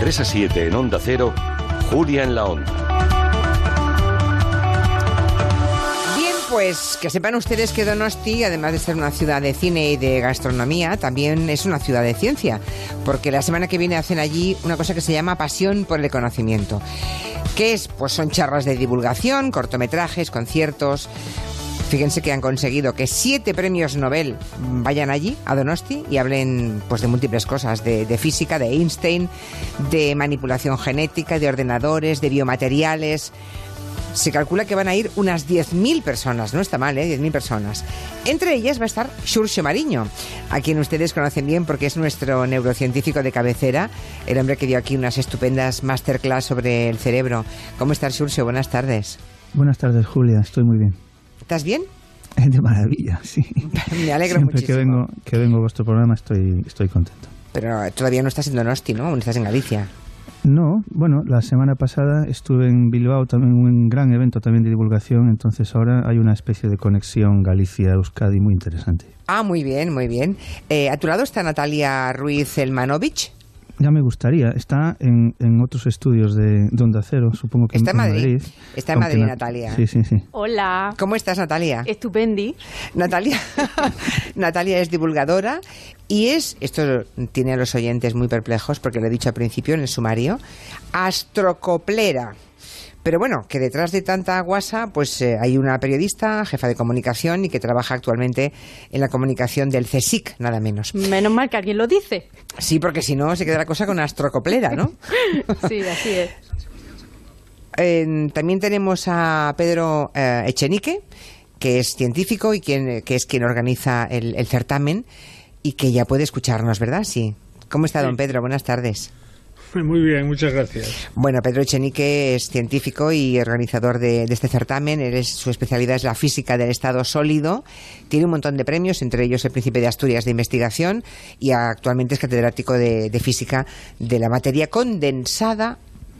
3 a 7 en Onda Cero, Julia en la Onda. Bien, pues que sepan ustedes que Donosti, además de ser una ciudad de cine y de gastronomía, también es una ciudad de ciencia, porque la semana que viene hacen allí una cosa que se llama Pasión por el Conocimiento. ¿Qué es? Pues son charlas de divulgación, cortometrajes, conciertos. Fíjense que han conseguido que 7 premios Nobel vayan allí, a Donosti, y hablen pues de múltiples cosas, de física, de Einstein, de manipulación genética, de ordenadores, de biomateriales. Se calcula que van a ir unas 10.000 personas, no está mal, 10.000 personas. Entre ellas va a estar Xurxo Mariño, a quien ustedes conocen bien porque es nuestro neurocientífico de cabecera, el hombre que dio aquí unas estupendas masterclass sobre el cerebro. ¿Cómo estás, Xurxo? Buenas tardes. Buenas tardes, Julia, estoy muy bien. ¿Estás bien? De maravilla, sí. Me alegro Siempre muchísimo. que vengo a vuestro programa estoy contento. Pero todavía no estás en Donosti, ¿no? Aún estás en Galicia. No, bueno, la semana pasada estuve en Bilbao, también un gran evento también de divulgación, entonces ahora hay una especie de conexión Galicia-Euskadi muy interesante. Ah, muy bien, muy bien. ¿A tu lado está Natalia Ruiz Elmanovich? Ya me gustaría. Está en otros estudios de Onda Cero, supongo que está en Madrid. Está en Madrid, Natalia. Sí. Hola. ¿Cómo estás, Natalia? Estupendi. Natalia es divulgadora y esto tiene a los oyentes muy perplejos porque lo he dicho al principio en el sumario, astrocoplera. Pero bueno, que detrás de tanta guasa, pues hay una periodista, jefa de comunicación y que trabaja actualmente en la comunicación del CSIC, nada menos. Menos mal que alguien lo dice. Sí, porque si no se queda la cosa con astrocoplera, ¿no? Sí, así es. También tenemos a Pedro Echenique, que es científico y que es quien organiza el certamen y que ya puede escucharnos, ¿verdad? Sí. ¿Cómo está, don Pedro? Buenas tardes. Muy bien, muchas gracias. Bueno, Pedro Echenique es científico y organizador de este certamen. Su especialidad es la física del estado sólido. Tiene un montón de premios, entre ellos el Príncipe de Asturias de Investigación, y actualmente es catedrático de física de la materia condensada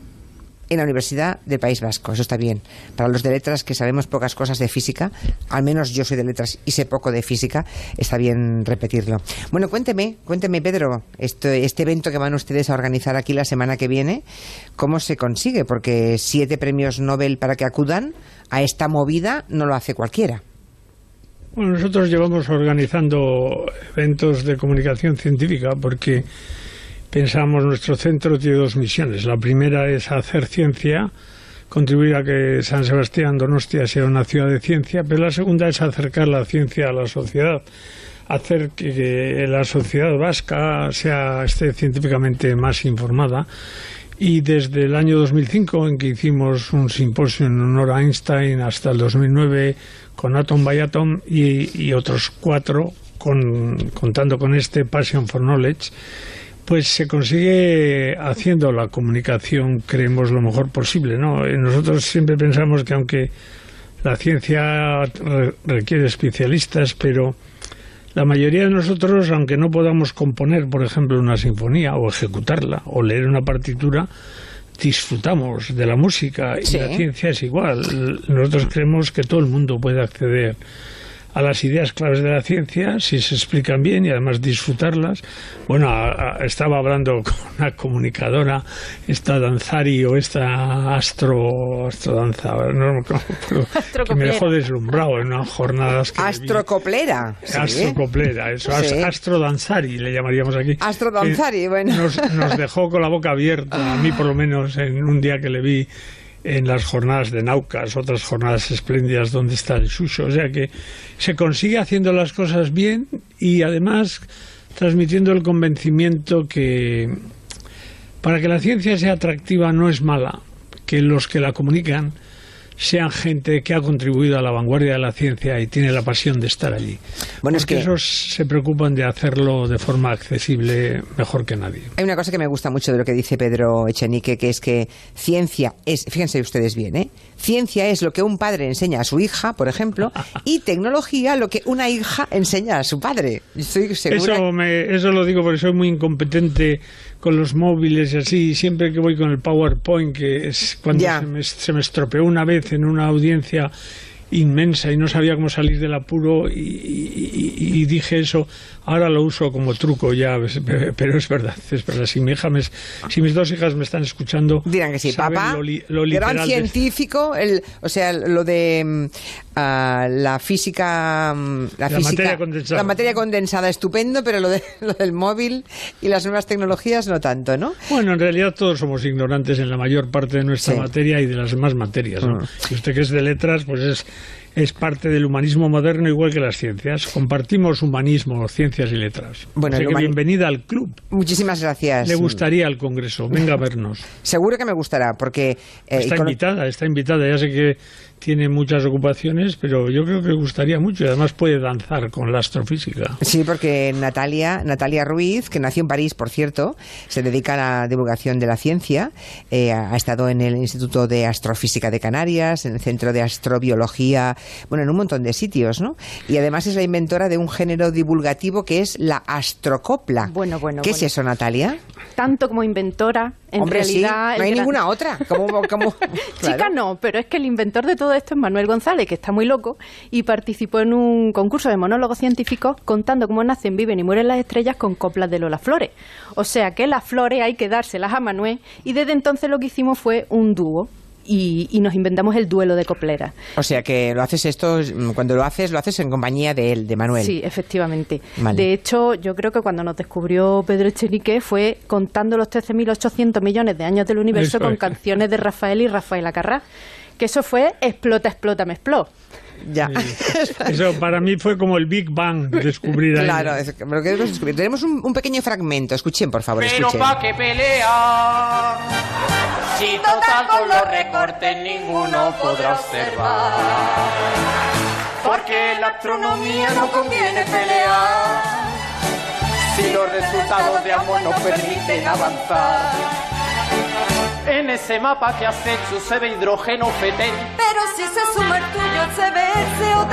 en la Universidad del País Vasco. Eso está bien. Para los de letras que sabemos pocas cosas de física, al menos yo soy de letras y sé poco de física, está bien repetirlo. Bueno, cuénteme, Pedro, este evento que van ustedes a organizar aquí la semana que viene, ¿cómo se consigue? Porque 7 premios Nobel para que acudan a esta movida no lo hace cualquiera. Bueno, nosotros llevamos organizando eventos de comunicación científica porque pensamos, nuestro centro tiene 2 misiones. La primera es hacer ciencia, contribuir a que San Sebastián Donostia sea una ciudad de ciencia, pero la segunda es acercar la ciencia a la sociedad, hacer que la sociedad vasca esté científicamente más informada. Y desde el año 2005, en que hicimos un simposio en honor a Einstein, hasta el 2009 con Atom by Atom y otros 4, contando con este Passion for Knowledge, pues se consigue haciendo la comunicación, creemos, lo mejor posible, ¿no? Nosotros siempre pensamos que aunque la ciencia requiere especialistas, pero la mayoría de nosotros, aunque no podamos componer, por ejemplo, una sinfonía o ejecutarla o leer una partitura, disfrutamos de la música y la ciencia es igual. Nosotros creemos que todo el mundo puede acceder a las ideas claves de la ciencia si se explican bien y además disfrutarlas. Bueno, estaba hablando con una comunicadora, esta Danzari o esta Astrodanza, que me dejó deslumbrado en unas jornadas que Astrocoplera. Astrocoplera, eso, Astrodanzari le llamaríamos aquí. Astrodanzari, bueno. Nos dejó con la boca abierta, a mí por lo menos, en un día que le vi en las jornadas de Naucas, otras jornadas espléndidas donde está el Xuxo. O sea que se consigue haciendo las cosas bien y además transmitiendo el convencimiento que para que la ciencia sea atractiva no es mala que los que la comunican sean gente que ha contribuido a la vanguardia de la ciencia y tiene la pasión de estar allí. Bueno, porque esos se preocupan de hacerlo de forma accesible mejor que nadie. Hay una cosa que me gusta mucho de lo que dice Pedro Echenique, que es que ciencia es, fíjense ustedes bien, ciencia es lo que un padre enseña a su hija, por ejemplo, y tecnología lo que una hija enseña a su padre. Estoy segura. Eso lo digo porque soy muy incompetente con los móviles y así, siempre que voy con el PowerPoint, que es cuando se me estropeó una vez en una audiencia inmensa y no sabía cómo salir del apuro y dije eso. Ahora lo uso como truco ya, pero es verdad. Si mis dos hijas me están escuchando, dirán que sí. Papá, lo literal gran científico, o sea, lo de la física, la materia condensada, estupendo, pero lo del móvil y las nuevas tecnologías no tanto, ¿no? Bueno, en realidad todos somos ignorantes en la mayor parte de nuestra materia y de las demás materias, ¿no? Y usted que es de letras, pues es parte del humanismo moderno, igual que las ciencias. Compartimos humanismo, ciencias y letras. Bueno, así que bienvenida al club. Muchísimas gracias. Le gustaría al Congreso. Venga a vernos. Seguro que me gustará, porque... Está invitada. Ya sé que tiene muchas ocupaciones, pero yo creo que le gustaría mucho y además puede danzar con la astrofísica. Sí, porque Natalia Ruiz, que nació en París, por cierto, se dedica a la divulgación de la ciencia, ha estado en el Instituto de Astrofísica de Canarias, en el Centro de Astrobiología, bueno, en un montón de sitios, ¿no? Y además es la inventora de un género divulgativo que es la astrocopla. Bueno. ¿Qué es eso, Natalia? Tanto como inventora, en realidad... Sí, no hay ninguna otra. Claro. Chica, no, pero es que el inventor de todo esto es Manuel González, que está muy loco, y participó en un concurso de monólogos científicos contando cómo nacen, viven y mueren las estrellas con coplas de Lola Flores. O sea que las flores hay que dárselas a Manuel, y desde entonces lo que hicimos fue un dúo. Y nos inventamos el duelo de copleras. O sea que cuando lo haces en compañía de él, de Manuel. Sí, efectivamente. Vale. De hecho, yo creo que cuando nos descubrió Pedro Echenique fue contando los 13.800 millones de años del universo con canciones de Rafael y Rafael Acarrá. Que eso fue explota, me explota. Ya. Eso para mí fue como el Big Bang, descubrir ahí. Claro, lo queremos descubrir. Tenemos un pequeño fragmento, escuchen, por favor, escuchen. Pero pa' qué pelea, si total con los recortes ninguno podrá observar. Porque en la astronomía no conviene pelear, si los resultados de ambos nos permiten avanzar. En ese mapa que has hecho se ve hidrógeno fetén, pero si se suma el tuyo se ve el CO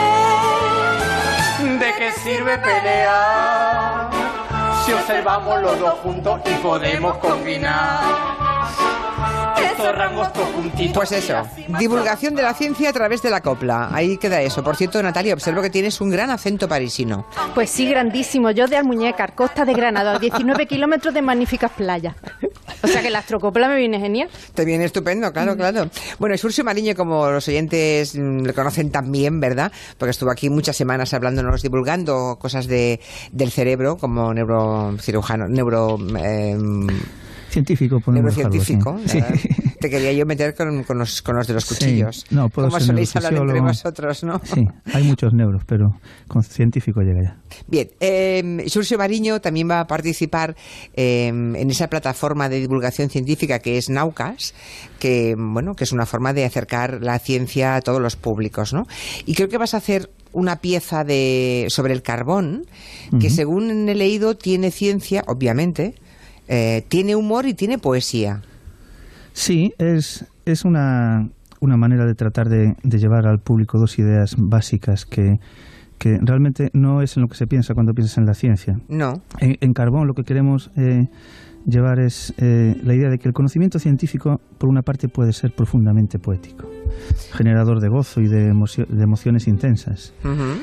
también. ¿De qué sirve pelear si observamos los dos juntos y podemos combinar estos rangos todos juntitos? Pues eso, divulgación de la ciencia a través de la copla. Ahí queda eso. Por cierto, Natalia, observo que tienes un gran acento parisino. Pues sí, grandísimo. Yo de Almuñécar, Costa de Granada, a 19 kilómetros de magníficas playas. O sea que la astrocopla me viene genial. Te viene estupendo, claro. Bueno, Xurxo Mariño, como los oyentes le conocen también, ¿verdad? Porque estuvo aquí muchas semanas hablándonos, divulgando cosas del cerebro, como neurocirujano, científico, neurocientífico. Sí. Te quería yo meter con los de los cuchillos. Sí. No, puedo como ser soléis hablar entre vosotros, ¿no? Sí, hay muchos neuros, pero con científico llega ya. Bien, Xurxo Mariño también va a participar en esa plataforma de divulgación científica que es Naucas, que es una forma de acercar la ciencia a todos los públicos, ¿no? Y creo que vas a hacer una pieza sobre el carbón que, según he leído, tiene ciencia, obviamente, tiene humor y tiene poesía. Sí, es una manera de tratar de llevar al público dos ideas básicas que realmente no es en lo que se piensa cuando piensas en la ciencia. No. En Carbón lo que queremos llevar es la idea de que el conocimiento científico, por una parte, puede ser profundamente poético, generador de gozo y de emociones intensas.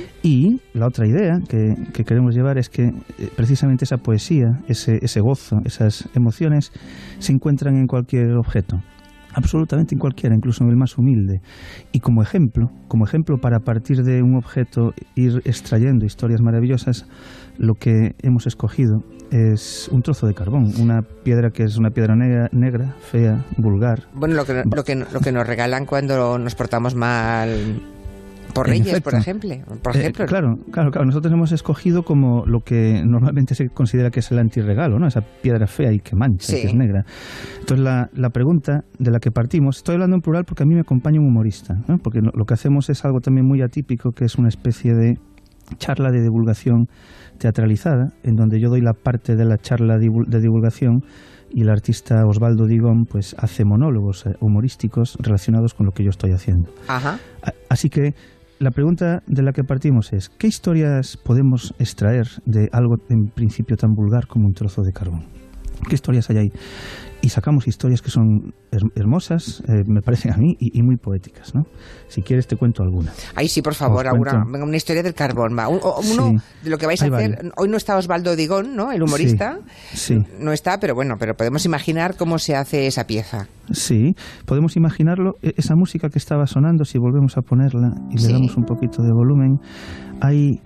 Y la otra idea que queremos llevar es que precisamente esa poesía, ese gozo, esas emociones, se encuentran en cualquier objeto. Absolutamente en cualquiera, incluso en el más humilde. Y como ejemplo para, a partir de un objeto, ir extrayendo historias maravillosas, lo que hemos escogido es un trozo de carbón, una piedra que es una piedra negra, fea, vulgar. Bueno, lo que nos regalan cuando nos portamos mal por Reyes, por ejemplo. Claro. Nosotros hemos escogido como lo que normalmente se considera que es el antirregalo, ¿no? Esa piedra fea y que mancha, que es negra. Entonces la pregunta de la que partimos, estoy hablando en plural porque a mí me acompaña un humorista, ¿no? Porque lo que hacemos es algo también muy atípico, que es una especie de charla de divulgación teatralizada, en donde yo doy la parte de la charla de divulgación y el artista Osvaldo Digón pues hace monólogos humorísticos relacionados con lo que yo estoy haciendo. Ajá. Así que la pregunta de la que partimos es, ¿qué historias podemos extraer de algo en principio tan vulgar como un trozo de carbón? ¿Qué historias hay ahí? y sacamos historias que son hermosas, me parecen a mí, y muy poéticas, ¿no? Si quieres te cuento alguna. Ay, sí, por favor, una historia del carbón. Uno de lo que vais a hacer. Vale. Hoy no está Osvaldo Digón, ¿no? El humorista. Sí. No está, pero bueno, pero podemos imaginar cómo se hace esa pieza. Sí, podemos imaginarlo. Esa música que estaba sonando, si volvemos a ponerla y le damos un poquito de volumen, hay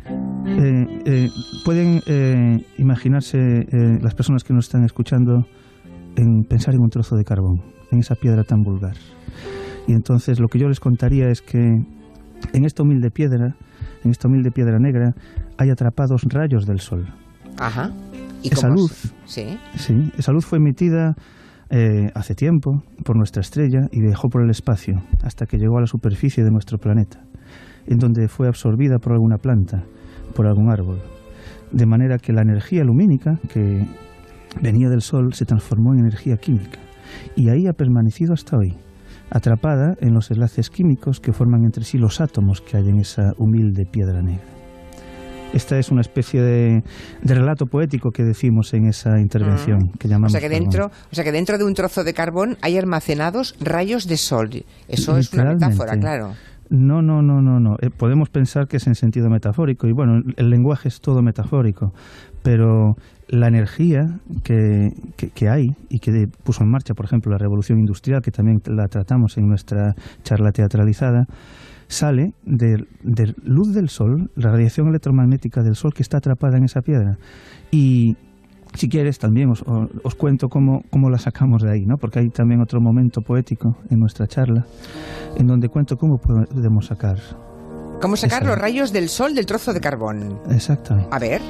pueden imaginarse las personas que nos están escuchando en pensar en un trozo de carbón, en esa piedra tan vulgar. Y entonces lo que yo les contaría es que en esta humilde piedra negra, hay atrapados rayos del sol. Ajá. ¿Y esa cómo luz, sí, esa luz fue emitida hace tiempo por nuestra estrella y viajó por el espacio hasta que llegó a la superficie de nuestro planeta, en donde fue absorbida por alguna planta, por algún árbol, de manera que la energía lumínica que venía del sol se transformó en energía química y ahí ha permanecido hasta hoy, atrapada en los enlaces químicos que forman entre sí los átomos que hay en esa humilde piedra negra. Esta es una especie de relato poético que decimos en esa intervención que llamamos. O sea que dentro de un trozo de carbón hay almacenados rayos de sol. Eso es una metáfora, claro. No. Podemos pensar que es en sentido metafórico, y bueno, el lenguaje es todo metafórico, pero la energía que hay y que puso en marcha, por ejemplo, la revolución industrial, que también la tratamos en nuestra charla teatralizada, sale de luz del sol, la radiación electromagnética del sol que está atrapada en esa piedra. Y si quieres también os cuento cómo la sacamos de ahí, ¿no? Porque hay también otro momento poético en nuestra charla en donde cuento cómo podemos sacar. ¿Cómo sacar los rayos del sol del trozo de carbón? Exactamente. A ver.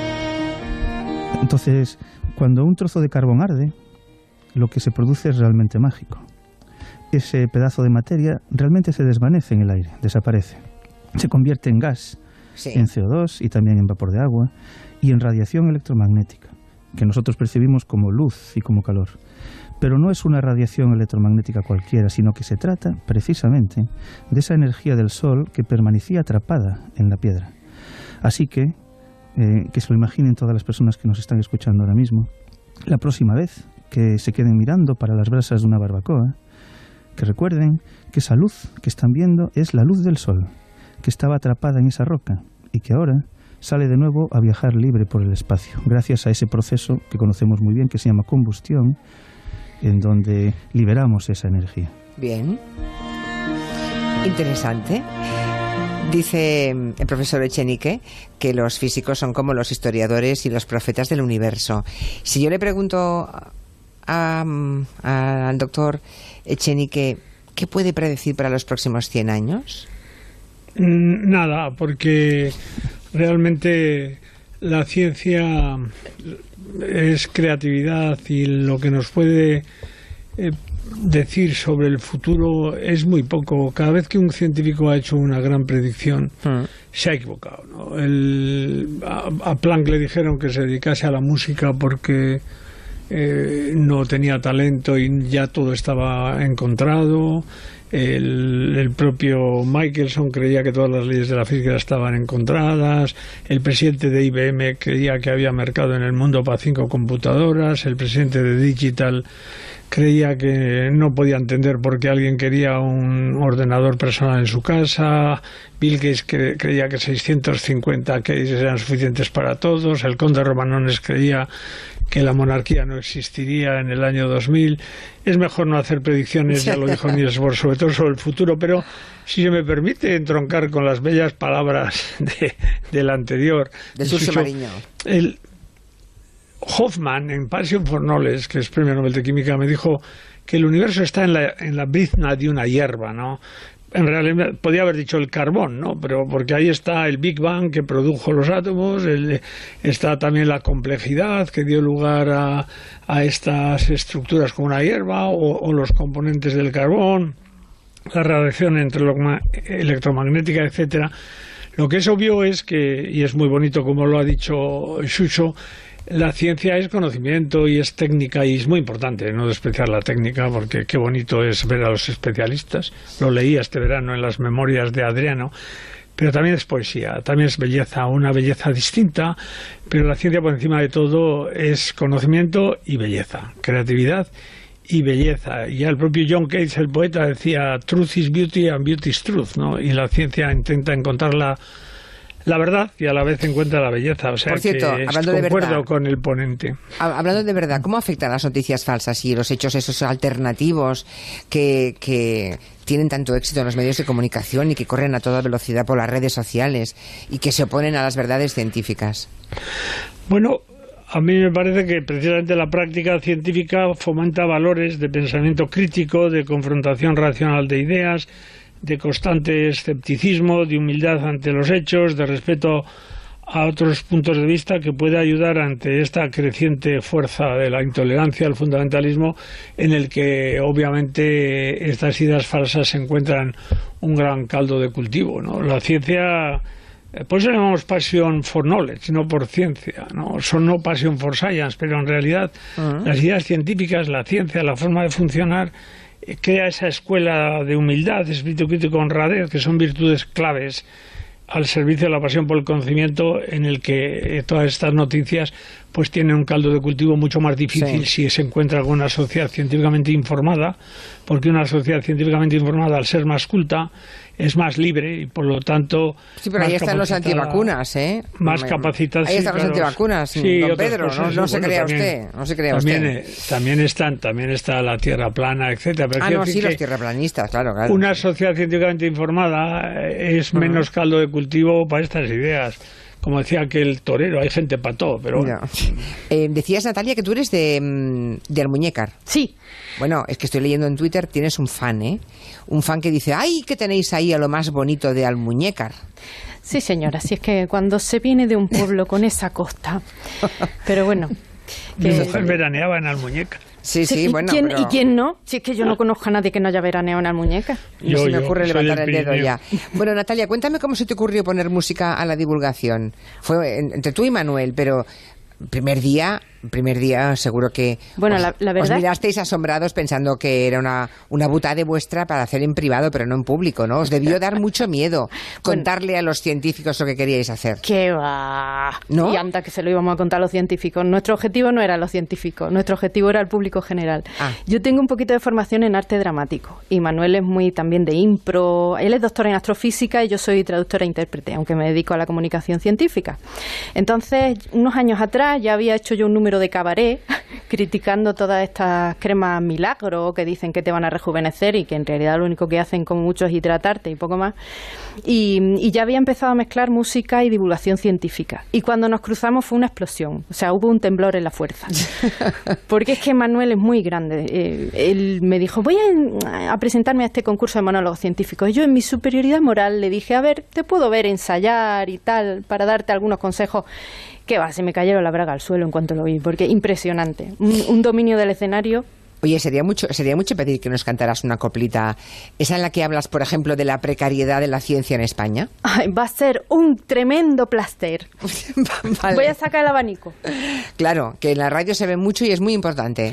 Entonces, cuando un trozo de carbón arde, lo que se produce es realmente mágico. Ese pedazo de materia realmente se desvanece en el aire, desaparece. Se convierte en gas, en CO2 y también en vapor de agua y en radiación electromagnética, que nosotros percibimos como luz y como calor. Pero no es una radiación electromagnética cualquiera, sino que se trata precisamente de esa energía del sol que permanecía atrapada en la piedra. Así que se lo imaginen todas las personas que nos están escuchando ahora mismo, la próxima vez que se queden mirando para las brasas de una barbacoa, que recuerden que esa luz que están viendo es la luz del sol, que estaba atrapada en esa roca y que ahora sale de nuevo a viajar libre por el espacio, gracias a ese proceso que conocemos muy bien, que se llama combustión, en donde liberamos esa energía. Bien. Interesante. Dice el profesor Echenique que los físicos son como los historiadores y los profetas del universo. Si yo le pregunto al doctor Echenique, ¿qué puede predecir para los próximos 100 años? Nada, porque realmente la ciencia es creatividad y lo que nos puede decir sobre el futuro es muy poco. Cada vez que un científico ha hecho una gran predicción se ha equivocado, ¿no? A Planck le dijeron que se dedicase a la música porque no tenía talento y ya todo estaba encontrado. El propio Michelson creía que todas las leyes de la física estaban encontradas. El presidente de IBM creía que había mercado en el mundo para 5 computadoras. El presidente de Digital creía que no podía entender por qué alguien quería un ordenador personal en su casa. Bill Gates creía que 650 keys eran suficientes para todos. El conde Romanones creía que la monarquía no existiría en el año 2000. Es mejor no hacer predicciones, ya lo dijo Niels Bohr, sobre todo sobre el futuro, pero si se me permite entroncar con las bellas palabras del anterior. De Suso Mariño. Hoffman, en Passion for Knowledge, que es premio Nobel de Química, me dijo que el universo está en la brizna de una hierba, ¿no? En realidad podía haber dicho el carbón, ¿no? Pero porque ahí está el Big Bang que produjo los átomos, está también la complejidad que dio lugar a estas estructuras como una hierba, o los componentes del carbón, la radiación electromagnética, etcétera. Lo que es obvio es que, y es muy bonito como lo ha dicho Xuxo, la ciencia es conocimiento y es técnica, y es muy importante no despreciar la técnica, porque qué bonito es ver a los especialistas. Lo leí este verano en las memorias de Adriano. pero también es poesía, también es belleza, una belleza distinta, pero la ciencia por encima de todo es conocimiento y belleza, creatividad y belleza. Y ya el propio John Cage, el poeta, decía truth is beauty and beauty is truth, ¿no? Y la ciencia intenta encontrar la verdad y a la vez encuentra la belleza. O sea, por cierto, que hablando de concuerdo verdad, con el ponente. Hablando de verdad, ¿cómo afectan las noticias falsas y los hechos esos alternativos que tienen tanto éxito en los medios de comunicación y que corren a toda velocidad por las redes sociales y que se oponen a las verdades científicas? Bueno, a mí me parece que precisamente la práctica científica fomenta valores de pensamiento crítico, de confrontación racional de ideas, de constante escepticismo, de humildad ante los hechos, de respeto a otros puntos de vista, que puede ayudar ante esta creciente fuerza de la intolerancia, el fundamentalismo, en el que obviamente estas ideas falsas encuentran un gran caldo de cultivo, ¿no? La ciencia, por eso llamamos passion for knowledge, no por ciencia, ¿no? Son no passion for science, pero en realidad las ideas científicas, la ciencia, la forma de funcionar, crea esa escuela de humildad, espíritu crítico, honradez, que son virtudes claves al servicio de la pasión por el conocimiento, en el que todas estas noticias pues tienen un caldo de cultivo mucho más difícil si se encuentra con una sociedad científicamente informada, porque una sociedad científicamente informada, al ser más culta, es más libre y por lo tanto... Sí, pero ahí están los antivacunas, ¿eh? Más capacitados. Ahí están los antivacunas, sí, don Pedro, cosas, no se crea usted, no se crea usted. También está la tierra plana, etcétera. Pero no, sí, los tierraplanistas, claro. Una sociedad científicamente informada es menos caldo de cultivo para estas ideas. Como decía aquel torero, hay gente para todo, pero bueno. Decías, Natalia, que tú eres de Almuñécar. Sí. Bueno, es que estoy leyendo en Twitter, tienes un fan, ¿eh? Un fan que dice, ¡ay, qué tenéis ahí a lo más bonito de Almuñécar! Sí, señora, si es que cuando se viene de un pueblo con esa costa. Pero bueno. Mi mujer veraneaba en Almuñécar. Sí, bueno. ¿Y quién no? Si es que yo no conozco a nadie que no haya veraneado en Almuñécar. No se me ocurre levantar el dedo ya. Bueno, Natalia, cuéntame cómo se te ocurrió poner música a la divulgación. Fue entre tú y Manuel, pero primer día seguro que bueno, la verdad, os mirasteis asombrados pensando que era una butade vuestra para hacer en privado, pero no en público, ¿no? Os debió dar mucho miedo contarle a los científicos lo que queríais hacer. ¡Qué va! ¿No? Y anda que se lo íbamos a contar a los científicos. Nuestro objetivo no era los científicos, nuestro objetivo era el público general. Yo tengo un poquito de formación en arte dramático y Manuel es muy también de impro. Él es doctor en astrofísica y yo soy traductora e intérprete, aunque me dedico a la comunicación científica. Entonces, unos años atrás ya había hecho yo un número de cabaret criticando todas estas cremas milagro que dicen que te van a rejuvenecer y que en realidad lo único que hacen como mucho es hidratarte y poco más. Y ya había empezado a mezclar música y divulgación científica. Y cuando nos cruzamos fue una explosión. O sea, hubo un temblor en la fuerza. Porque es que Manuel es muy grande. Él me dijo, voy a presentarme a este concurso de monólogos científicos. Y yo en mi superioridad moral le dije, a ver, te puedo ver ensayar y tal para darte algunos consejos. ¿Qué va? Se me cayeron la braga al suelo en cuanto lo vi, porque impresionante. Un dominio del escenario. Oye, sería mucho pedir que nos cantaras una coplita, esa en la que hablas, por ejemplo, de la precariedad de la ciencia en España. Ay, va a ser un tremendo placer. Vale. Voy a sacar el abanico. Claro, que en la radio se ve mucho y es muy importante.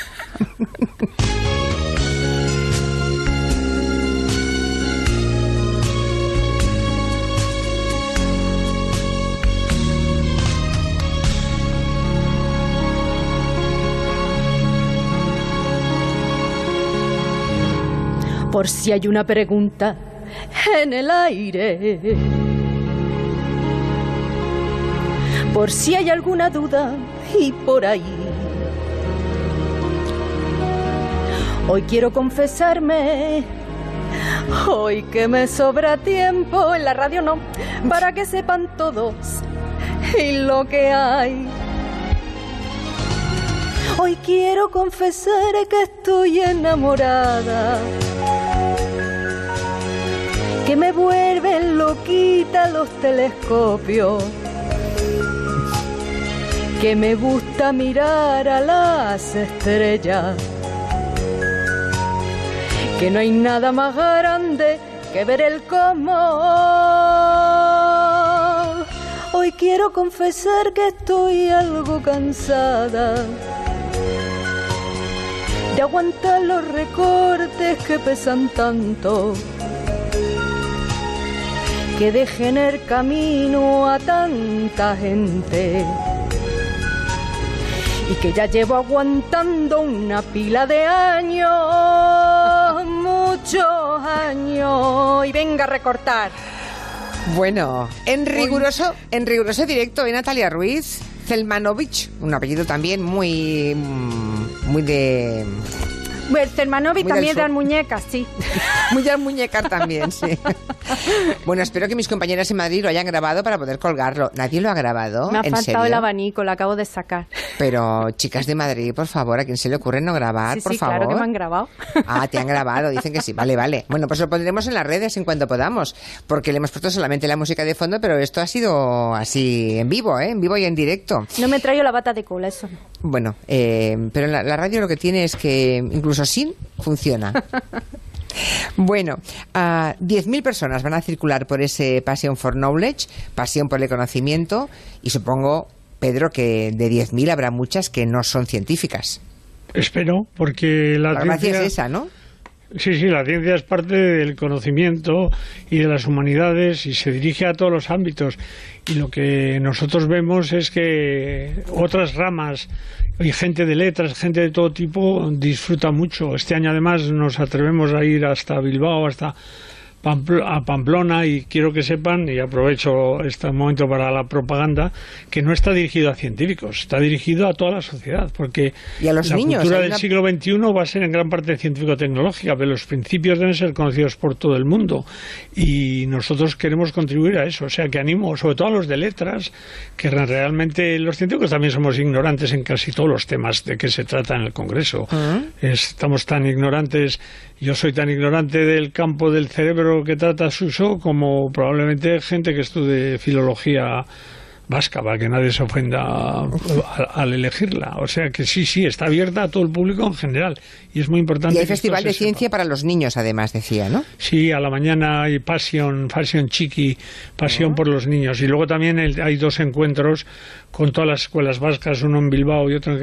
Por si hay una pregunta en el aire, por si hay alguna duda y por ahí, hoy quiero confesarme, hoy que me sobra tiempo, en la radio no, para que sepan todos y lo que hay. Hoy quiero confesar que estoy enamorada, que me vuelven loquita los telescopios, que me gusta mirar a las estrellas, que no hay nada más grande que ver el cosmos. Hoy quiero confesar que estoy algo cansada de aguantar los recortes que pesan tanto, que deje en el camino a tanta gente y que ya llevo aguantando una pila de años, muchos años, y venga a recortar. Bueno, en riguroso directo de Natalia Ruiz Zelmanovich, un apellido también muy de... Bueno, Zelmanovich también dan muñecas, sí. Muy de muñecas también, sí. Bueno, espero que mis compañeras en Madrid lo hayan grabado para poder colgarlo. ¿Nadie lo ha grabado? Me ha ¿En faltado serio? el abanico, lo acabo de sacar. Pero, chicas de Madrid, por favor, ¿a quién se le ocurre no grabar? Sí, por sí, favor. claro que me han grabado. Ah, te han grabado, dicen que sí. Vale, vale. Bueno, pues lo pondremos en las redes en cuanto podamos, porque le hemos puesto solamente la música de fondo, pero esto ha sido así en vivo, ¿eh? En vivo y en directo. No me he traído la bata de cola, eso no. Bueno, pero la radio lo que tiene es que incluso sin funciona. Bueno, 10.000 personas van a circular por ese Passion for Knowledge, pasión por el conocimiento, y supongo, Pedro, que de 10.000 habrá muchas que no son científicas. Espero, porque la gracia ciencia es esa, ¿no? Sí, la ciencia es parte del conocimiento y de las humanidades y se dirige a todos los ámbitos. Y lo que nosotros vemos es que otras ramas y gente de letras, gente de todo tipo, disfruta mucho. Este año además nos atrevemos a ir hasta Bilbao, hasta a Pamplona, y quiero que sepan, y aprovecho este momento para la propaganda, que no está dirigido a científicos, está dirigido a toda la sociedad, porque ¿y a los la niños? cultura del siglo XXI va a ser en gran parte científico-tecnológica, pero los principios deben ser conocidos por todo el mundo, y nosotros queremos contribuir a eso. O sea, que animo sobre todo a los de letras, que realmente los científicos también somos ignorantes en casi todos los temas de que se trata en el Congreso. Estamos tan ignorantes, yo soy tan ignorante del campo del cerebro que trata Suso como probablemente gente que estudie filología vasca, para que nadie se ofenda al elegirla. O sea que sí, está abierta a todo el público en general, y es muy importante. Y hay que festival esto de se ciencia sepa. para los niños, además, decía, ¿no? Sí, a la mañana hay Fashion Chiqui, pasión por los niños, y luego también hay dos encuentros con todas las escuelas vascas, uno en Bilbao y otro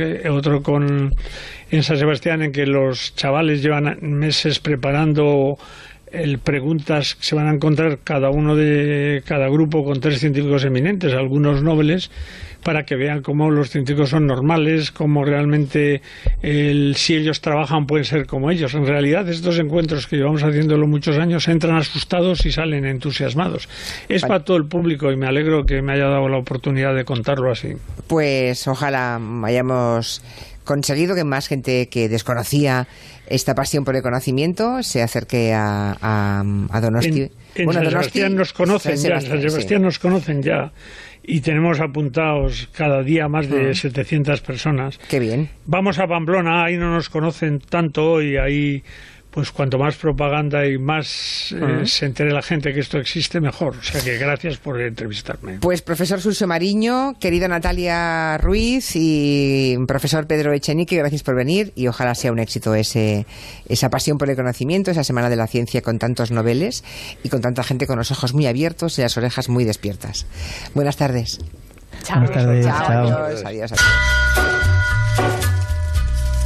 en San Sebastián, en que los chavales llevan meses preparando preguntas que se van a encontrar cada grupo con 3 científicos eminentes, algunos nobles, para que vean cómo los científicos son normales, cómo realmente si ellos trabajan pueden ser como ellos. En realidad, estos encuentros que llevamos haciéndolo muchos años entran asustados y salen entusiasmados. Es para todo el público, y me alegro que me haya dado la oportunidad de contarlo así. Pues ojalá hayamos conseguido que más gente que desconocía esta pasión por el conocimiento se acerque a Donosti. En San Sebastián nos conocen ya, en San Sebastián nos conocen ya, y tenemos apuntados cada día más de 700 personas. Qué bien. Vamos a Pamplona, ahí no nos conocen tanto, y ahí pues cuanto más propaganda y más se entere la gente que esto existe, mejor. O sea que gracias por entrevistarme. Pues profesor Suso Mariño, querida Natalia Ruiz y profesor Pedro Echenique, gracias por venir, y ojalá sea un éxito esa pasión por el conocimiento, esa Semana de la Ciencia con tantos noveles y con tanta gente con los ojos muy abiertos y las orejas muy despiertas. Buenas tardes. Chao. Buenas tardes, Chao. chao. Adiós, adiós.